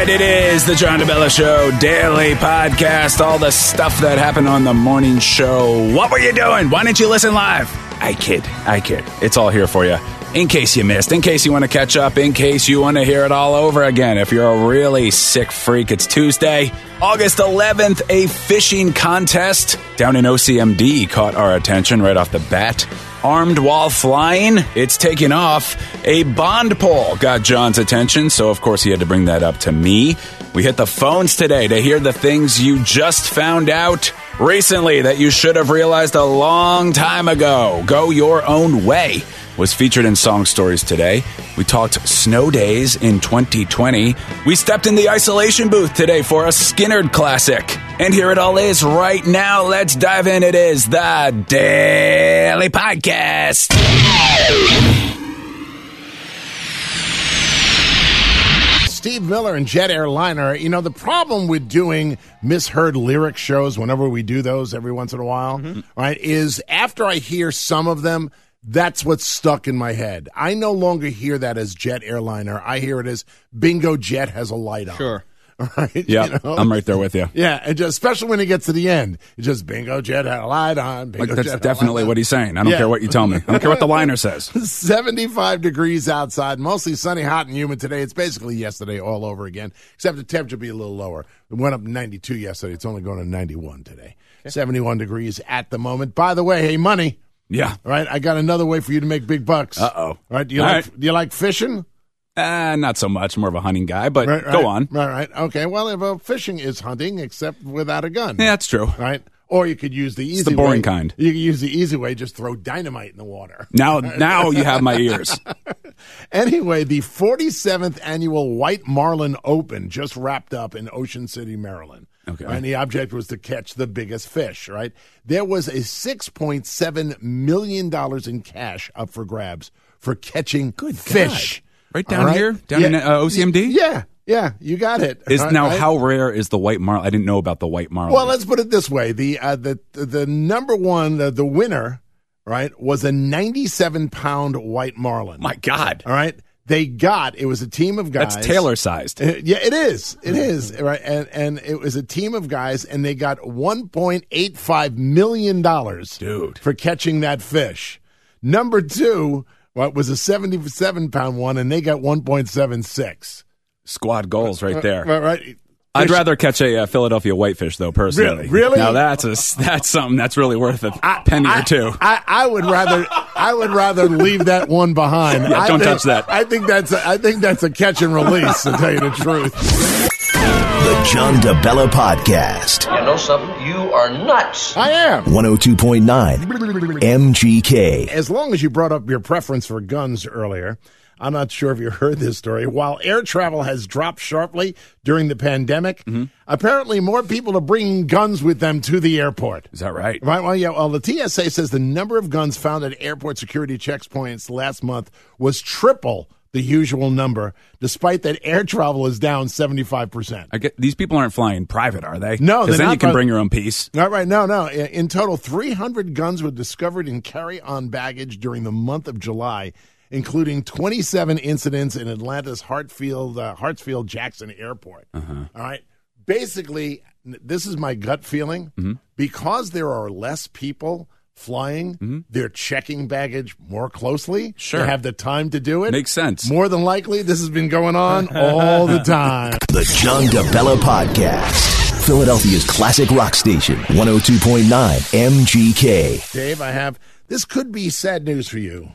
right, it is the John DeBella Show daily podcast. All the stuff that happened on the morning show. What were you doing? Why didn't you listen live? I kid. It's all here for you. In case you missed, in case you want to catch up, in case you want to hear it all over again. If you're a really sick freak, it's Tuesday, August 11th. A fishing contest down in OCMD caught our attention right off the bat. Armed while flying, it's taking off. A bond poll got John's attention, so of course he had to bring that up to me. We hit the phones today to hear the things you just found out recently that you should have realized a long time ago. Go Your Own Way was featured in Song Stories today. We talked snow days in 2020. We stepped in the isolation booth today for a Skynyrd classic. And here it all is right now. Let's dive in. It is the Daily Podcast. Steve Miller and Jet Airliner. You know, the problem with doing misheard lyric shows, whenever we do those every once in a while, right, is after I hear some of them, that's what's stuck in my head. I no longer hear that as Jet Airliner. I hear it as Bingo Jet has a light on. Sure. Right? Yeah, you know? I'm right there with you. Yeah, and just, especially when it gets to the end. It's just Bingo Jet had a light on. Bingo That's Jet definitely what he's saying. I don't care what you tell me. I don't care what the liner says. 75 degrees outside, mostly sunny, hot, and humid today. It's basically yesterday all over again, except the temperature will be a little lower. It went up 92 yesterday. It's only going to 91 today. 71 degrees at the moment. By the way, hey, money. Yeah. All right, I got another way for you to make big bucks. Uh-oh. All right, do you like fishing? Not so much. More of a hunting guy, but Right. go on. Right. Okay, well, fishing is hunting, except without a gun. Yeah, that's true. Right? Or you could use the easy way. It's the boring kind. You could use the easy way, just throw dynamite in the water. Now you have my ears. Anyway, the 47th annual White Marlin Open just wrapped up in Ocean City, Maryland. Okay. And the object was to catch the biggest fish, right? There was a $6.7 million in cash up for grabs for catching fish. God. Right down here? Down in OCMD? Yeah, you got it. How rare is the white marlin? I didn't know about the white marlin. Well, let's put it this way. The number one, the winner, right, was a 97-pound white marlin. My God. All right? It was a team of guys. That's Taylor-sized. Yeah, it is. It is, right? And it was a team of guys, and they got $1.85 million Dude. for catching that fish. Number two was a 77-pound one, and they got 1.76. Squad goals right there. Right. I'd rather catch a Philadelphia whitefish, though, personally. Really? Now that's something that's really worth a penny or two. I would rather leave that one behind. Yeah, don't touch that. I think that's a catch and release, to tell you the truth. The John DeBella Podcast. You know something? You are nuts. I am. 102.9 MGK. As long as you brought up your preference for guns earlier, I'm not sure if you heard this story. While air travel has dropped sharply during the pandemic, apparently more people are bringing guns with them to the airport. Is that right? Right. Well, yeah. Well, the TSA says the number of guns found at airport security checkpoints last month was triple the usual number, despite that air travel is down 75%. These people aren't flying private, are they? No, because then not you can bring your own piece. All right. No. In total, 300 guns were discovered in carry-on baggage during the month of July, including 27 incidents in Atlanta's Hartsfield-Jackson Airport. All right. Basically, this is my gut feeling. Because there are less people flying, they're checking baggage more closely. Sure. They have the time to do it. Makes sense. More than likely, this has been going on all the time. The John DeBella Podcast. Philadelphia's classic rock station, 102.9 MGK. Dave, this could be sad news for you.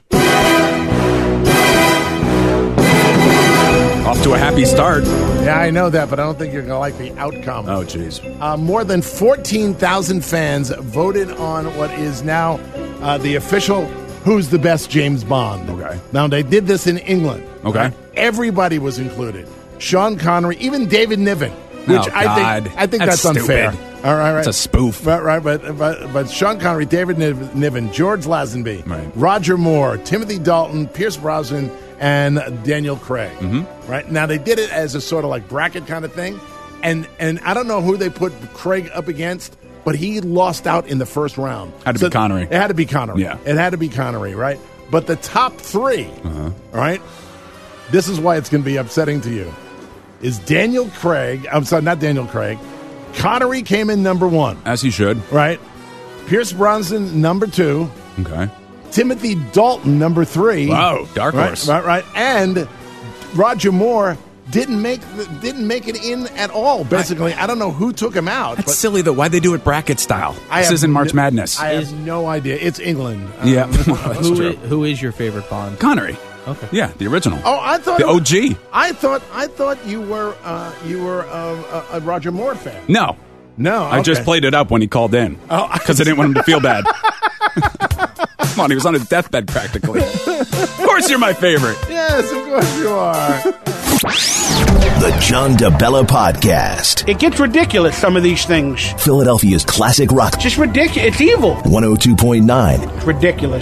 Off to a happy start. Yeah, I know that, but I don't think you're going to like the outcome. Oh, jeez. More than 14,000 fans voted on what is now the official Who's the Best James Bond. Okay. Now, they did this in England. Okay. Right? Everybody was included. Sean Connery, even David Niven, which I think that's unfair. Stupid. All right. It's a spoof. Right, but Sean Connery, David Niven, George Lazenby, right. Roger Moore, Timothy Dalton, Pierce Brosnan, and Daniel Craig. Right now, they did it as a sort of like bracket kind of thing, and I don't know who they put Craig up against, but he lost out in the first round. Had to be Connery. It had to be Connery. Yeah, it had to be Connery. Right, but the top three. All right, this is why it's going to be upsetting to you. is Daniel Craig. I'm sorry, not Daniel Craig. Connery came in number 1. As he should. Right. Pierce Brosnan, number 2. Okay. Timothy Dalton, number 3. Wow, dark horse. Right. And Roger Moore didn't make it in at all. Basically, I don't know who took him out. That's silly, though. Why'd they do it bracket style? This isn't March Madness. I have no idea. It's England. Yeah, that's true. Who is your favorite Bond? Connery. Okay. Yeah, the original. Oh, I thought the OG. I thought you were a Roger Moore fan. No. I just played it up when he called in because I didn't want him to feel bad. Come on, he was on his deathbed practically. Of course you're my favorite. Yes, of course you are. The John DeBella Podcast. It gets ridiculous, some of these things. Philadelphia's classic rock. Just ridiculous. It's evil. 102.9 It's ridiculous.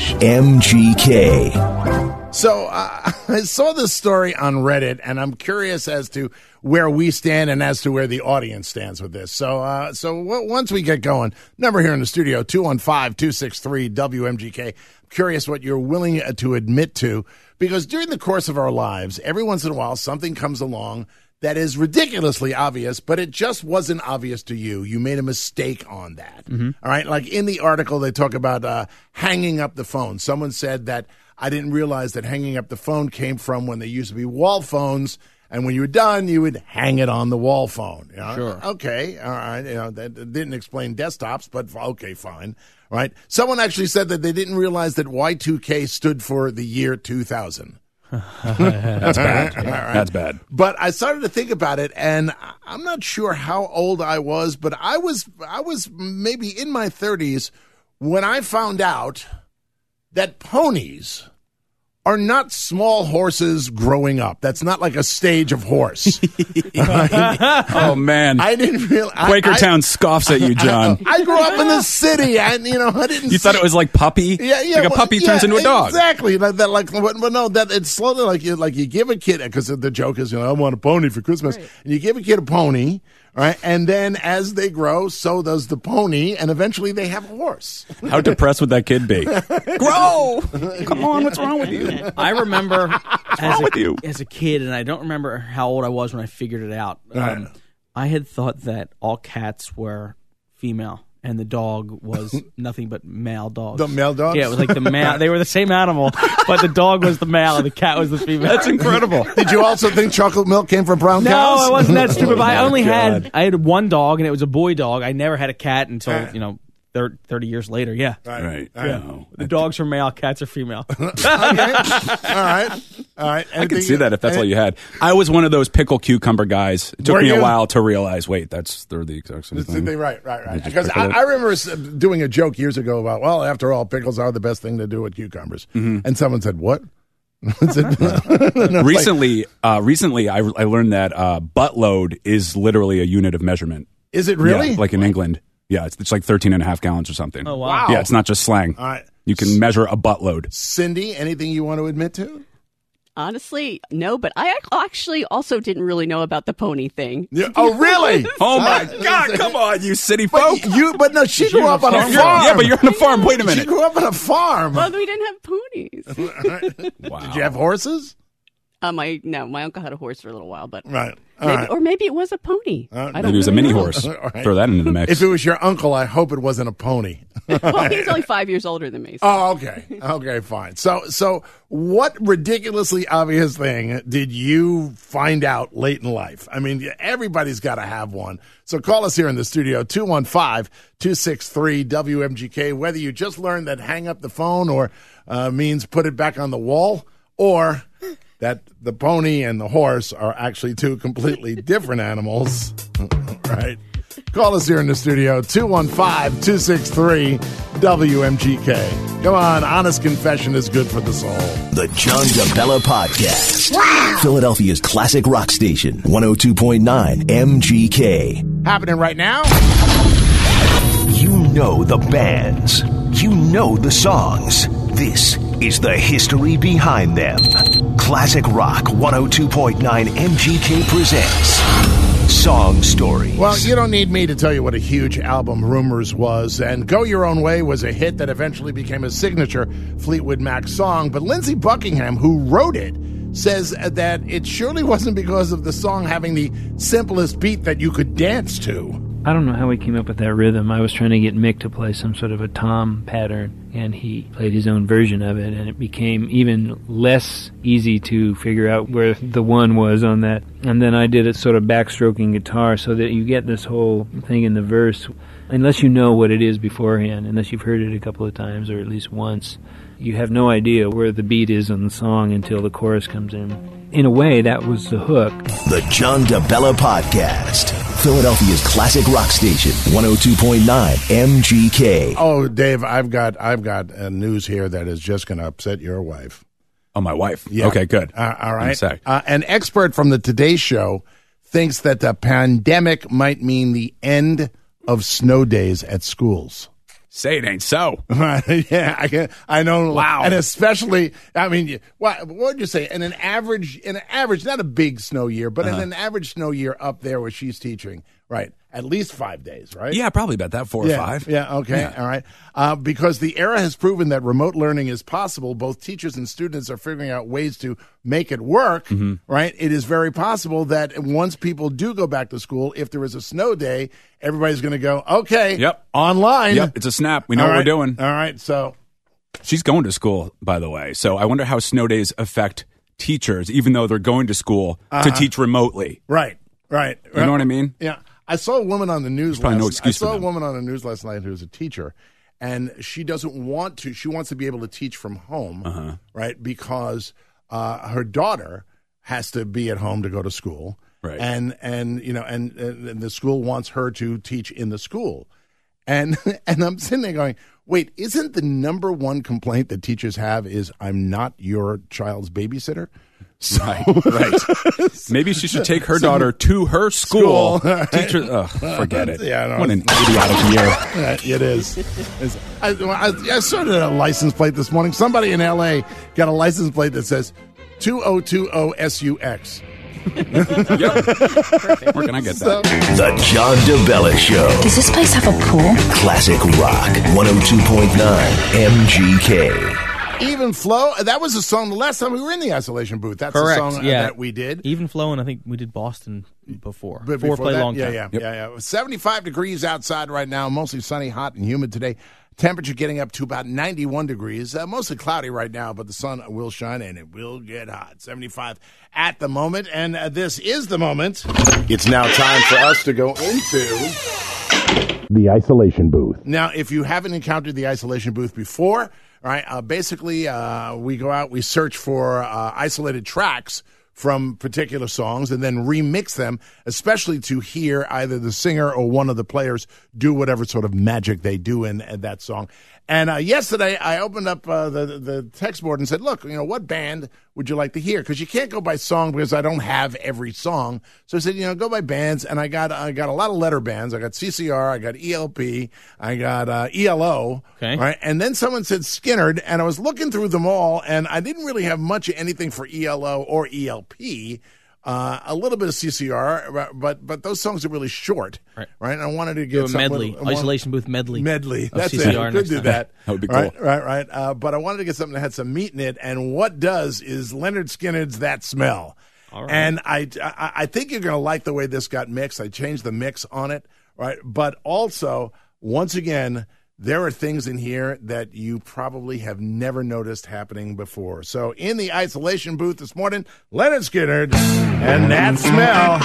MGK. So I saw this story on Reddit, and I'm curious as to where we stand and as to where the audience stands with this. So once we get going, number here in the studio, 215-263-WMGK. I'm curious what you're willing to admit to, because during the course of our lives, every once in a while, something comes along that is ridiculously obvious, but it just wasn't obvious to you. You made a mistake on that. Mm-hmm. All right? Like in the article, they talk about hanging up the phone. Someone said that, I didn't realize that hanging up the phone came from when they used to be wall phones, and when you were done, you would hang it on the wall phone. You know? Sure. Okay, all right. That didn't explain desktops, but okay, fine. All right. Someone actually said that they didn't realize that Y2K stood for the year 2000. That's bad. Right. That's bad. But I started to think about it, and I'm not sure how old I was, but I was maybe in my 30s when I found out that ponies are not small horses growing up. That's not like a stage of horse. Oh, man. I didn't realize. Quakertown scoffs at you, John. I grew up in the city, and I didn't. You thought it was like puppy? Yeah. Like a puppy turns into a dog. Exactly. But no, that it's slowly like you give a kid, because the joke is, I want a pony for Christmas, right. And you give a kid a pony. Right, and then as they grow, so does the pony, and eventually they have a horse. How depressed would that kid be? Grow! Come on, what's wrong with you? I remember as a kid, and I don't remember how old I was when I figured it out. I had thought that all cats were female, and the dog was nothing but male dogs. The male dogs? Yeah, it was like the male. They were the same animal, but the dog was the male and the cat was the female. That's incredible. Did you also think chocolate milk came from brown cows? No, I wasn't that stupid. But I had one dog, and it was a boy dog. I never had a cat until 30 years later. Yeah, right. Yeah. The dogs are male, cats are female. Okay, all right. I can see that if that's all you had. I was one of those pickle cucumber guys. It took me a while to realize. Wait, they're the exact same thing. Right. Because I remember doing a joke years ago about, well, after all, pickles are the best thing to do with cucumbers, and someone said, "What?" Recently, I learned that buttload is literally a unit of measurement. Is it really? Yeah, like in England. Yeah, it's like 13.5 gallons or something. Oh, wow. Yeah, it's not just slang. All right. You can measure a buttload. Cindy, anything you want to admit to? Honestly, no, but I actually also didn't really know about the pony thing. Yeah. Oh, really? Oh, my God. Come on, you city folk. But no, she grew up on a farm. Yeah, but you're on a farm. Wait a minute. She grew up on a farm. Well, we didn't have ponies. Wow. Did you have horses? My uncle had a horse for a little while, but right. Or maybe it was a pony. Maybe it was a mini horse. Right. Throw that into the mix. If it was your uncle, I hope it wasn't a pony. Well, he's only 5 years older than me. So. Oh, okay. Okay, fine. So what ridiculously obvious thing did you find out late in life? I mean, everybody's got to have one. So call us here in the studio, 215-263-WMGK, whether you just learned that hang up the phone or means put it back on the wall, or that the pony and the horse are actually two completely different animals. Right? Call us here in the studio, 215-263-WMGK. Come on, honest confession is good for the soul. The John DeBella Podcast. Wow. Philadelphia's classic rock station, 102.9 MGK. Happening right now. You know the bands. You know the songs. This is the history behind them. Classic Rock 102.9 MGK presents Song Stories. Well, you don't need me to tell you what a huge album Rumors was, and Go Your Own Way was a hit that eventually became a signature Fleetwood Mac song, but Lindsey Buckingham, who wrote it, says that it surely wasn't because of the song having the simplest beat that you could dance to. I don't know how he came up with that rhythm. I was trying to get Mick to play some sort of a tom pattern, and he played his own version of it, and it became even less easy to figure out where the one was on that. And then I did a sort of backstroking guitar so that you get this whole thing in the verse. Unless you know what it is beforehand, unless you've heard it a couple of times or at least once, you have no idea where the beat is on the song until the chorus comes in. In a way, that was the hook. The John DeBella Podcast. Philadelphia's classic rock station, 102.9 MGK. Oh, Dave, I've got news here that is just going to upset your wife. Oh, my wife. Yeah. Okay, good. All right. An expert from the Today Show thinks that the pandemic might mean the end of snow days at schools. Say it ain't so. Yeah, I know. Wow. And especially, I mean, what would you say? In an average, not a big snow year, but in an average snow year up there where she's teaching, right? At least 5 days, right? Yeah, probably about that, 4 or 5. Yeah, okay, all right. Because the era has proven that remote learning is possible. Both teachers and students are figuring out ways to make it work, right? It is very possible that once people do go back to school, if there is a snow day, everybody's going to go, okay, online. Yep, it's a snap. We know All what right. we're doing. All right, so. She's going to school, by the way. So I wonder how snow days affect teachers, even though they're going to school to teach remotely. Right. You know what I mean? Yeah. I saw a woman on the news. Probably no excuse I saw for a them. woman on the news last night who's a teacher, and she doesn't want to. She wants to be able to teach from home, right? Because her daughter has to be at home to go to school, right? And you know, and the school wants her to teach in the school, and I'm sitting there going, wait, isn't the number one complaint that teachers have is I'm not your child's babysitter? So, Right. Maybe she should take her daughter to her school. Teacher, forget it. Yeah, no, what an idiotic year. It is. I started a license plate this morning. Somebody in L.A. got a license plate that says 2020SUX. Yep. Where can I get that? The John DeBella Show. Does this place have a pool? Classic Rock, 102.9 MGK. Even Flow, that was a song the last time we were in the isolation booth. That's Correct. the song that we did. Even Flow, and I think we did Boston before. But Four play that, long time. Yeah. 75 degrees outside right now, mostly sunny, hot, and humid today. Temperature getting up to about 91 degrees. Mostly cloudy right now, but the sun will shine and it will get hot. 75 at the moment, and this is the moment. It's now time for us to go into the isolation booth. Now, if you haven't encountered the isolation booth before, all right, basically we go out, we search for isolated tracks from particular songs and then remix them, especially to hear either the singer or one of the players do whatever sort of magic they do in that song. And yesterday, I opened up the text board and said, look, you know, what band would you like to hear? Because you can't go by song because I don't have every song. So I said, you know, go by bands. And I got a lot of letter bands. I got CCR, I got ELP, I got ELO. Okay. Right? And then someone said Skynyrd, and I was looking through them all, and I didn't really have much of anything for ELO or ELP. A little bit of CCR, but those songs are really short, right? And I wanted to Do get a medley, isolation booth medley. That's CCR it. Could do time. that. That would be cool. Right. But I wanted to get something that had some meat in it, and what does is Leonard Skynyrd's "That Smell." All right. And I think you're going to like the way this got mixed. I changed the mix on it, right? But also, once again, there are things in here that you probably have never noticed happening before. So in the isolation booth this morning, Leonard Skynyrd and "That Smell."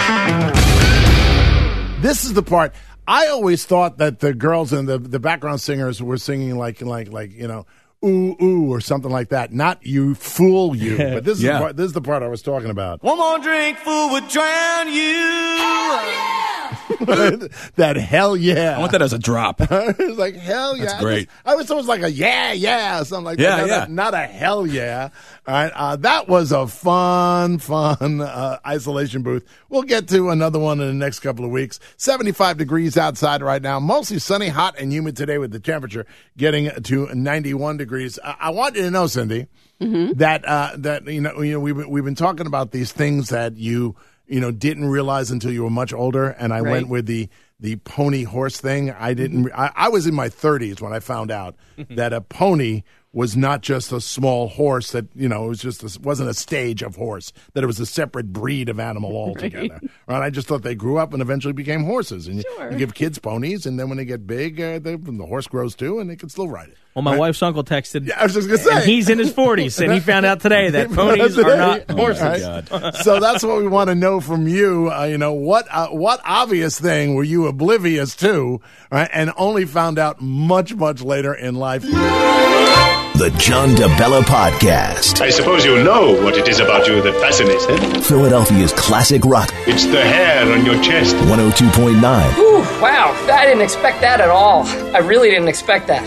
This is the part. I always thought that the girls and the background singers were singing like you know, ooh ooh or something like that. Not "You Fool You," but this is the part I was talking about. One more drink, fool, would drown you. That hell yeah. I want that as a drop. It's like hell yeah. That's great. I was always like a yeah or something like that. Not a hell yeah. All right. That was a fun isolation booth. We'll get to another one in the next couple of weeks. 75 degrees outside right now. Mostly sunny, hot, and humid today with the temperature getting to 91 degrees. I want you to know, Cindy, that you know we've been talking about these things that you didn't realize until you were much older, and I went with the pony horse thing. I didn't. I was in my 30s when I found out that a pony was not just a small horse that, it was just wasn't a stage of horse, that it was a separate breed of animal altogether. Right? I just thought they grew up and eventually became horses. And you give kids ponies, and then when they get big, the horse grows too, and they can still ride it. Well, my wife's uncle texted. Yeah, I was just going to say. And he's in his 40s, and he found out today that ponies are not horses. Right. So that's what we want to know from you. What obvious thing were you oblivious to, right, and only found out much, much later in life? The John DeBella Podcast. I suppose you know what it is about you that fascinates them. Philadelphia's classic rock. It's the hair on your chest. 102.9. Ooh, wow, I didn't expect that at all. I really didn't expect that.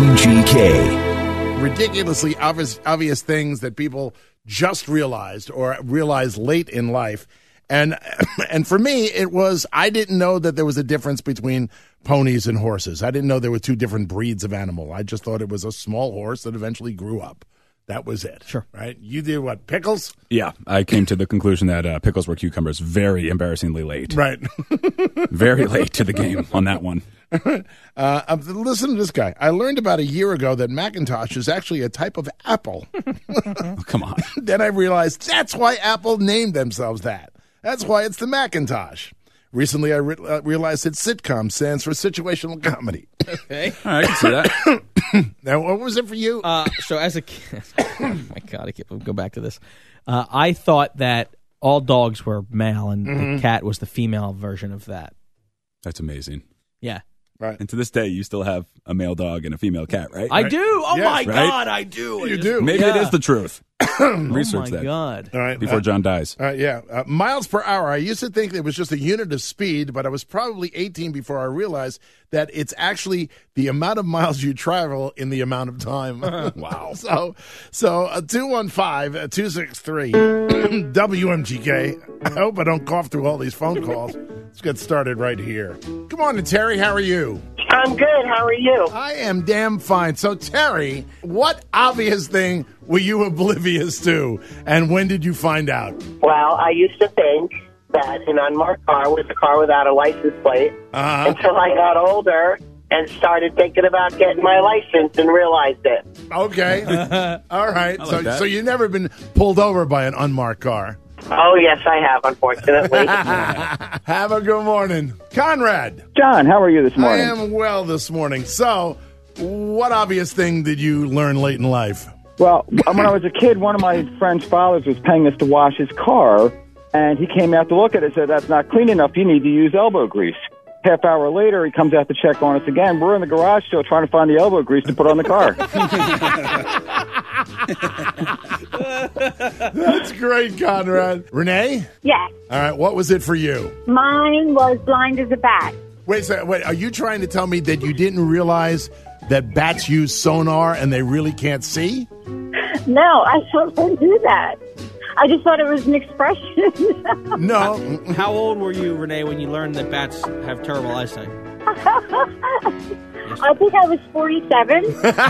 MGK. Ridiculously obvious things that people just realized or realized late in life. And for me, it was, I didn't know that there was a difference between ponies and horses. I didn't know there were two different breeds of animal. I just thought it was a small horse that eventually grew up. That was it. Sure. Right? You did what, pickles? Yeah, I came to the conclusion that pickles were cucumbers very embarrassingly late. Right. Very late to the game on that one. Listen to this guy. I learned about a year ago that Macintosh is actually a type of apple. Oh, come on. Then I realized that's why Apple named themselves that. That's why it's the Macintosh. Recently, I realized that sitcom stands for situational comedy. Okay. All right, I can see that. Now, what was it for you? So as a kid, oh my God, I can't go back to this. I thought that all dogs were male and the cat was the female version of that. That's amazing. Yeah. Right. And to this day, you still have a male dog and a female cat, right? I do. Oh, Yes, my right? God, I do. You do. Maybe it is the truth. Research Oh, my that God. All right. before John dies. Yeah. Miles per hour. I used to think it was just a unit of speed, but I was probably 18 before I realized that it's actually the amount of miles you travel in the amount of time. Wow. So 215-263 WMGK. I hope I don't cough through all these phone calls. Let's get started right here. Good morning, Terry. How are you? I'm good. How are you? I am damn fine. So, Terry, what obvious thing were you oblivious to, and when did you find out? Well, I used to think that an unmarked car was a car without a license plate until I got older and started thinking about getting my license and realized it. Okay. All right. So you've never been pulled over by an unmarked car? Oh, yes, I have, unfortunately. Have a good morning. Conrad. John, how are you this morning? I am well this morning. So, what obvious thing did you learn late in life? Well, when I was a kid, one of my friend's fathers was paying us to wash his car, and he came out to look at it and said, "That's not clean enough. You need to use elbow grease." Half hour later, he comes out to check on us again. We're in the garage still trying to find the elbow grease to put on the car. That's great, Conrad. Renee? Yes. All right, what was it for you? Mine was blind as a bat. Wait, are you trying to tell me that you didn't realize that bats use sonar and they really can't see? No, I don't do that. I just thought it was an expression. No. How old were you, Renee, when you learned that bats have terrible eyesight? I think I was 47.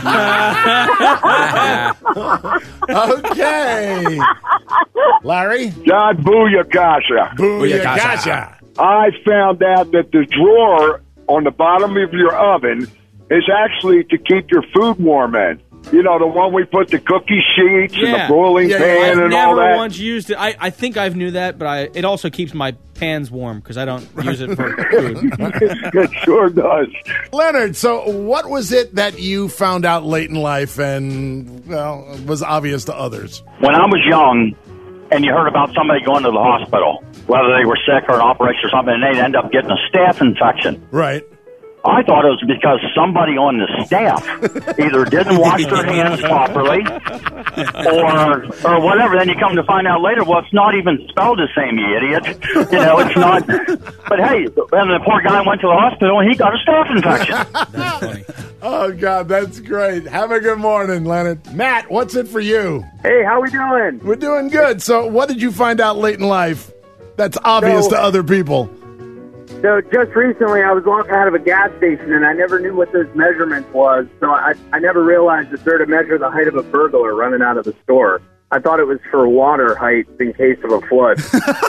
Okay. Larry? John, booyakasha. Booyakasha. I found out that the drawer on the bottom of your oven is actually to keep your food warm in. You know, the one we put the cookie sheets and the boiling pan and all that. I've never once used it. I think I've knew that, but it also keeps my pans warm because I don't use it for food. It sure does. Leonard, so what was it that you found out late in life and, well, was obvious to others? When I was young and you heard about somebody going to the hospital, whether they were sick or an operation or something, and they'd end up getting a staph infection. Right. I thought it was because somebody on the staff either didn't wash their hands properly or whatever. Then you come to find out later, well, it's not even spelled the same, you idiot. You know, it's not. But hey, and the poor guy went to the hospital and he got a staph infection. That's funny. Oh, God, that's great. Have a good morning, Leonard. Matt, what's it for you? Hey, how we doing? We're doing good. So what did you find out late in life that's obvious to other people? So just recently, I was walking out of a gas station, and I never knew what those measurements was. So I never realized that they're to measure the height of a burglar running out of the store. I thought it was for water height in case of a flood.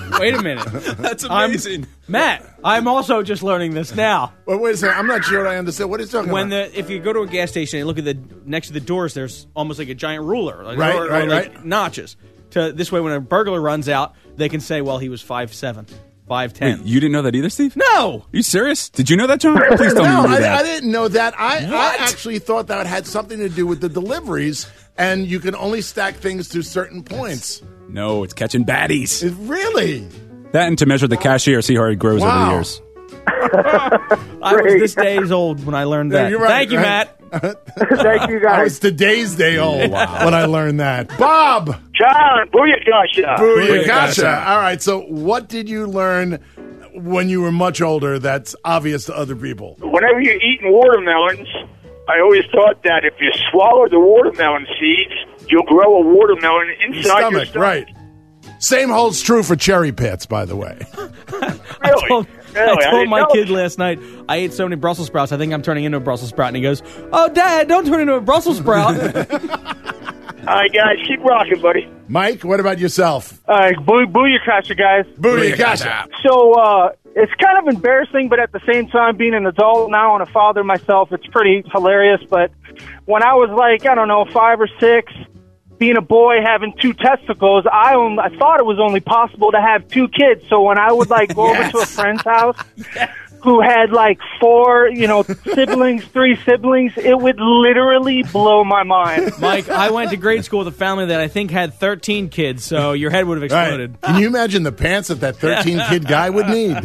Wait a minute. That's amazing. Matt, I'm also just learning this now. Well, wait a second. I'm not sure I understand. What are you talking about? If you go to a gas station and look at next to the doors, there's almost like a giant ruler. Right. Notches. This way, when a burglar runs out, they can say, well, he was 5'7", 5'10". Wait, you didn't know that either, Steve? No. Are you serious? Did you know that, John? Please tell me you knew that. I didn't know that. I actually thought that had something to do with the deliveries, and you can only stack things to certain points. No, it's catching baddies. Really? That and to measure the cashier, see how it grows over the years. I was this days old when I learned that. You're right, Thank you, Matt. Thank you, guys. I was today's day old when I learned that. Bob! John, booyakasha. Booyakasha. All right, so what did you learn when you were much older that's obvious to other people? Whenever you're eating watermelons, I always thought that if you swallow the watermelon seeds, you'll grow a watermelon inside your stomach. Right. Same holds true for cherry pits, by the way. Really? I told my kid last night, I ate so many Brussels sprouts, I think I'm turning into a Brussels sprout. And he goes, oh, Dad, don't turn into a Brussels sprout. All right, guys, keep rocking, buddy. Mike, what about yourself? Booyakasha, guys. Booyakasha. So, it's kind of embarrassing, but at the same time, being an adult now and a father myself, it's pretty hilarious. But when I was 5 or 6, being a boy having 2 testicles, I thought it was only possible to have 2 kids. So when I would go over to a friend's house who had 4, siblings, 3 siblings, it would literally blow my mind. Mike, I went to grade school with a family that I think had 13 kids, so your head would have exploded. Right. Can you imagine the pants that 13-kid guy would need?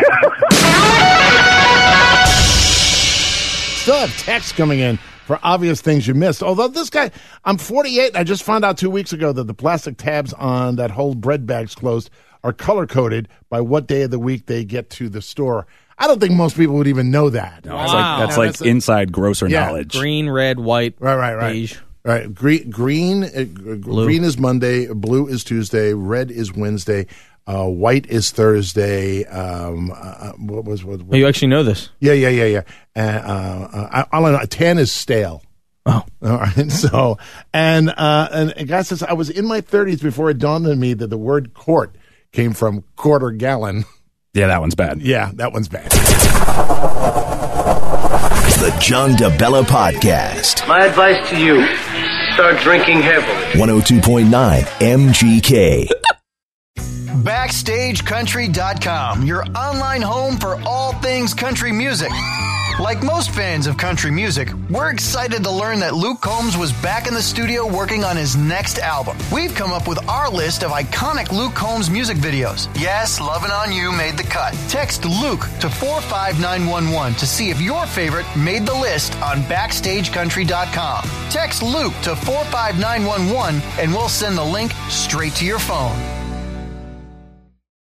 Still have texts coming in for obvious things you missed. Although this guy, I'm 48, and I just found out 2 weeks ago that the plastic tabs on that hold bread bags closed are color-coded by what day of the week they get to the store. I don't think most people would even know that. No, that's like inside grocer knowledge. Green, red, white, beige. Right. Green is Monday, blue is Tuesday, red is Wednesday, white is Thursday. What? You actually know this? Yeah. All I know, tan is stale. Oh, all right. So, and a guy says I was in my 30s before it dawned on me that the word quart came from quarter gallon. Yeah, that one's bad. Yeah, that one's bad. The John DeBella Podcast. My advice to you, start drinking heavily. 102.9 MGK. BackstageCountry.com, your online home for all things country music. Like most fans of country music, we're excited to learn that Luke Combs was back in the studio working on his next album. We've come up with our list of iconic Luke Combs music videos. Yes, Lovin' On You made the cut. Text Luke to 45911 to see if your favorite made the list on BackstageCountry.com. Text Luke to 45911 and we'll send the link straight to your phone.